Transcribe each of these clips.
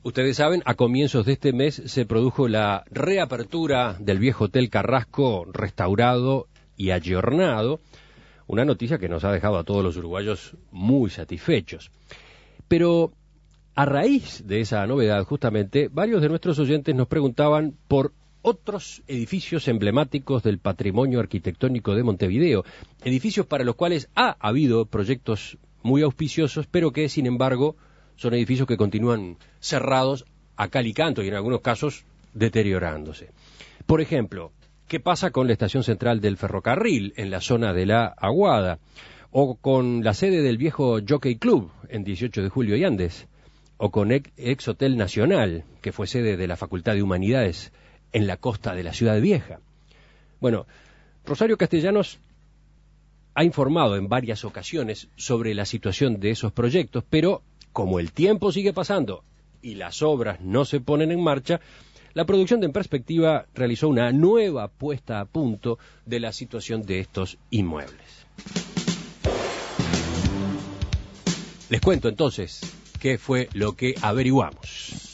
Ustedes saben, a comienzos de este mes se produjo la reapertura del viejo Hotel Carrasco, restaurado y ayornado, una noticia que nos ha dejado a todos los uruguayos muy satisfechos. Pero a raíz de esa novedad, justamente, varios de nuestros oyentes nos preguntaban por otros edificios emblemáticos del patrimonio arquitectónico de Montevideo, edificios para los cuales ha habido proyectos muy auspiciosos, pero que, sin embargo, son edificios que continúan cerrados a cal y canto y en algunos casos deteriorándose. Por ejemplo, ¿qué pasa con la estación central del ferrocarril en la zona de la Aguada? O con la sede del viejo Jockey Club en 18 de Julio y Andes. O con Ex Hotel Nacional, que fue sede de la Facultad de Humanidades en la costa de la Ciudad Vieja. Bueno, Rosario Castellanos ha informado en varias ocasiones sobre la situación de esos proyectos, pero como el tiempo sigue pasando y las obras no se ponen en marcha, la producción de En Perspectiva realizó una nueva puesta a punto de la situación de estos inmuebles. Les cuento entonces qué fue lo que averiguamos.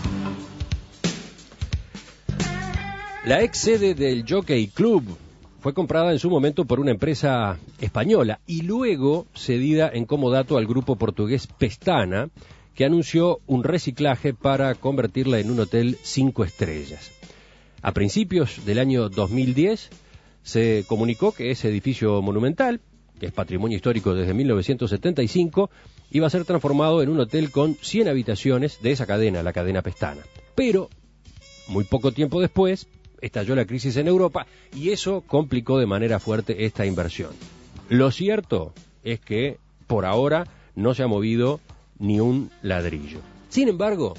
La ex sede del Jockey Club fue comprada en su momento por una empresa española y luego cedida en comodato al grupo portugués Pestana, que anunció un reciclaje para convertirla en un hotel 5 estrellas. A principios del año 2010 se comunicó que ese edificio monumental, que es patrimonio histórico desde 1975, iba a ser transformado en un hotel con 100 habitaciones de esa cadena, la cadena Pestana. Pero, muy poco tiempo después, estalló la crisis en Europa y eso complicó de manera fuerte esta inversión. Lo cierto es que, por ahora, no se ha movido ni un ladrillo. Sin embargo,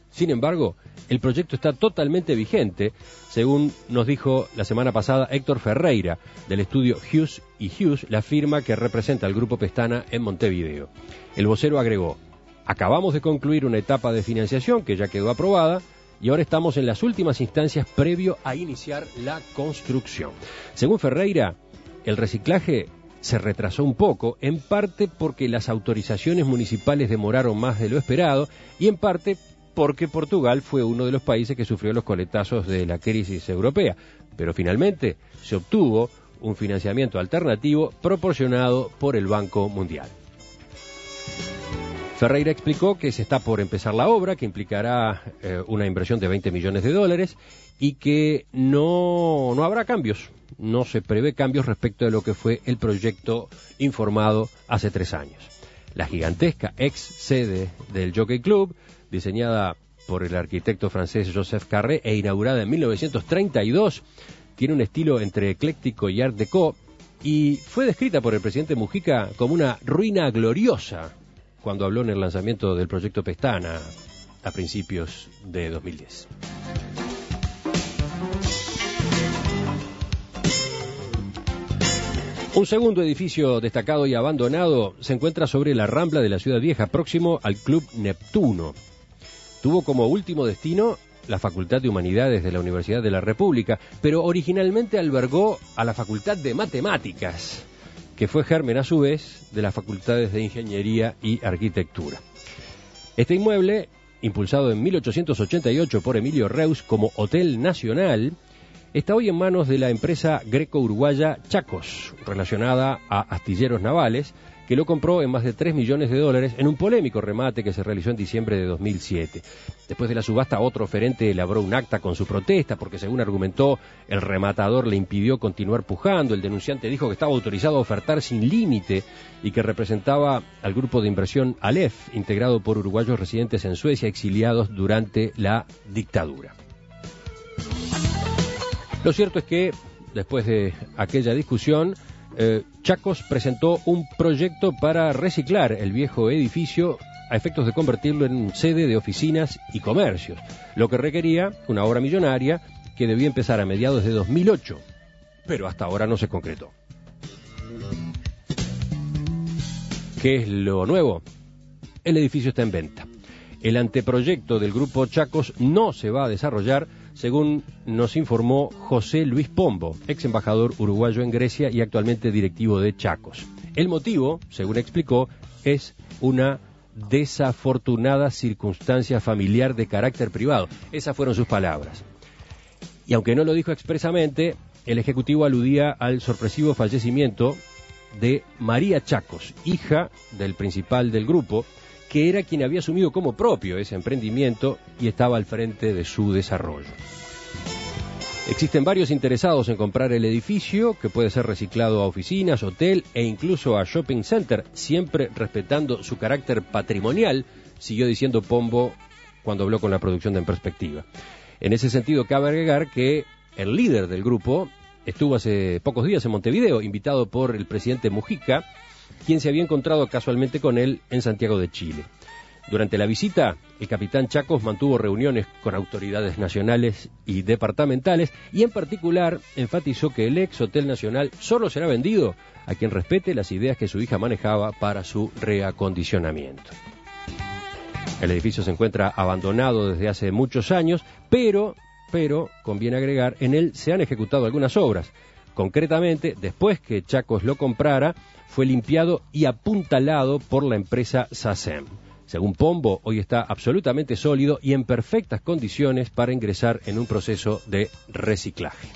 el proyecto está totalmente vigente, según nos dijo la semana pasada Héctor Ferreira, del estudio Hughes y Hughes, la firma que representa al Grupo Pestana en Montevideo. El vocero agregó: acabamos de concluir una etapa de financiación que ya quedó aprobada y ahora estamos en las últimas instancias previo a iniciar la construcción. Según Ferreira, el reciclaje se retrasó un poco, en parte porque las autorizaciones municipales demoraron más de lo esperado y en parte porque Portugal fue uno de los países que sufrió los coletazos de la crisis europea. Pero finalmente se obtuvo un financiamiento alternativo proporcionado por el Banco Mundial. Ferreira explicó que se está por empezar la obra, que implicará una inversión de $20 millones y que no habrá cambios. No se prevé cambios respecto de lo que fue el proyecto informado hace 3 años. La gigantesca ex sede del Jockey Club, diseñada por el arquitecto francés Joseph Carré e inaugurada en 1932, tiene un estilo entre ecléctico y art déco y fue descrita por el presidente Mujica como una ruina gloriosa cuando habló en el lanzamiento del proyecto Pestana a principios de 2010. Un segundo edificio destacado y abandonado se encuentra sobre la Rambla de la Ciudad Vieja, próximo al Club Neptuno. Tuvo como último destino la Facultad de Humanidades de la Universidad de la República, pero originalmente albergó a la Facultad de Matemáticas, que fue germen a su vez de las Facultades de Ingeniería y Arquitectura. Este inmueble, impulsado en 1888 por Emilio Reus como Hotel Nacional, está hoy en manos de la empresa greco-uruguaya Chacos, relacionada a astilleros navales, que lo compró en más de $3 millones en un polémico remate que se realizó en diciembre de 2007. Después de la subasta, otro oferente elaboró un acta con su protesta porque, según argumentó, el rematador le impidió continuar pujando. El denunciante dijo que estaba autorizado a ofertar sin límite y que representaba al grupo de inversión Aleph, integrado por uruguayos residentes en Suecia exiliados durante la dictadura. Lo cierto es que, después de aquella discusión, Chacos presentó un proyecto para reciclar el viejo edificio a efectos de convertirlo en sede de oficinas y comercios, lo que requería una obra millonaria que debía empezar a mediados de 2008, pero hasta ahora no se concretó. ¿Qué es lo nuevo? El edificio está en venta. El anteproyecto del Grupo Chacos no se va a desarrollar, según nos informó José Luis Pombo, ex embajador uruguayo en Grecia y actualmente directivo de Chacos. El motivo, según explicó, es una desafortunada circunstancia familiar de carácter privado. Esas fueron sus palabras. Y aunque no lo dijo expresamente, el Ejecutivo aludía al sorpresivo fallecimiento de María Chacos, hija del principal del grupo, que era quien había asumido como propio ese emprendimiento y estaba al frente de su desarrollo. Existen varios interesados en comprar el edificio, que puede ser reciclado a oficinas, hotel e incluso a shopping center, siempre respetando su carácter patrimonial, siguió diciendo Pombo cuando habló con la producción de En Perspectiva. En ese sentido, cabe agregar que el líder del grupo estuvo hace pocos días en Montevideo, invitado por el presidente Mujica, quien se había encontrado casualmente con él en Santiago de Chile. Durante la visita, el capitán Chacos mantuvo reuniones con autoridades nacionales y departamentales y en particular enfatizó que el ex Hotel Nacional solo será vendido a quien respete las ideas que su hija manejaba para su reacondicionamiento. El edificio se encuentra abandonado desde hace muchos años, pero, conviene agregar, en él se han ejecutado algunas obras. Concretamente, después que Chacos lo comprara, fue limpiado y apuntalado por la empresa SACEM. Según Pombo, hoy está absolutamente sólido y en perfectas condiciones para ingresar en un proceso de reciclaje.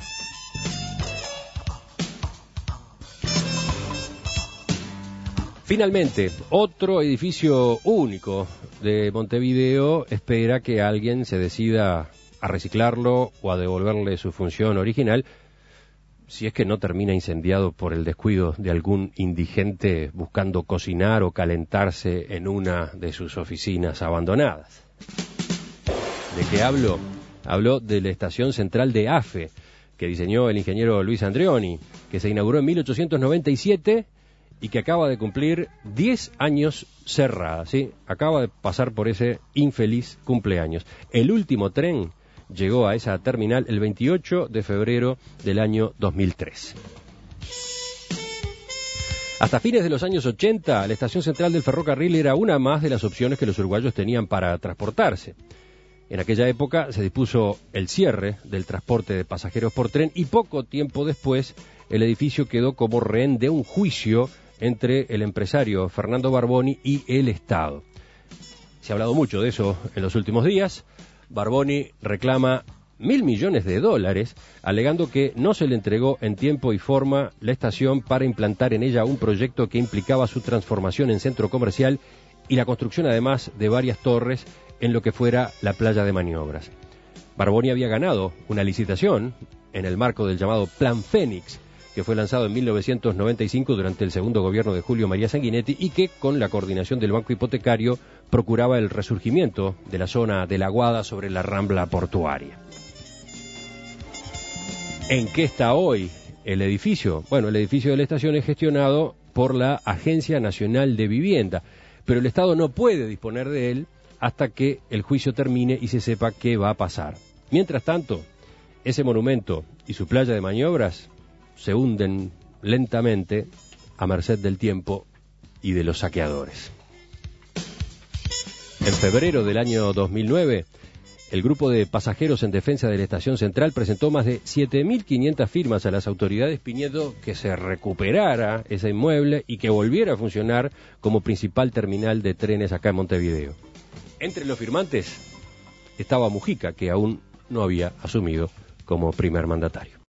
Finalmente, otro edificio único de Montevideo espera que alguien se decida a reciclarlo o a devolverle su función original, si es que no termina incendiado por el descuido de algún indigente buscando cocinar o calentarse en una de sus oficinas abandonadas. ¿De qué hablo? Hablo de la estación central de AFE, que diseñó el ingeniero Luis Andreoni, que se inauguró en 1897 y que acaba de cumplir 10 años cerrada, ¿sí? Acaba de pasar por ese infeliz cumpleaños. El último tren llegó a esa terminal el 28 de febrero del año 2003. Hasta fines de los años 80, la estación central del ferrocarril era una más de las opciones que los uruguayos tenían para transportarse. En aquella época se dispuso el cierre del transporte de pasajeros por tren y poco tiempo después el edificio quedó como rehén de un juicio entre el empresario Fernando Barboni y el Estado. Se ha hablado mucho de eso en los últimos días. Barboni reclama $1.000 millones, alegando que no se le entregó en tiempo y forma la estación para implantar en ella un proyecto que implicaba su transformación en centro comercial y la construcción además de varias torres en lo que fuera la playa de maniobras. Barboni había ganado una licitación en el marco del llamado Plan Fénix, que fue lanzado en 1995 durante el segundo gobierno de Julio María Sanguinetti y que, con la coordinación del Banco Hipotecario, procuraba el resurgimiento de la zona de La Aguada sobre la Rambla portuaria. ¿En qué está hoy el edificio? Bueno, el edificio de la estación es gestionado por la Agencia Nacional de Vivienda, pero el Estado no puede disponer de él hasta que el juicio termine y se sepa qué va a pasar. Mientras tanto, ese monumento y su playa de maniobras se hunden lentamente a merced del tiempo y de los saqueadores. En febrero del año 2009, el grupo de pasajeros en defensa de la estación central presentó más de 7.500 firmas a las autoridades pidiendo que se recuperara ese inmueble y que volviera a funcionar como principal terminal de trenes acá en Montevideo. Entre los firmantes estaba Mujica, que aún no había asumido como primer mandatario.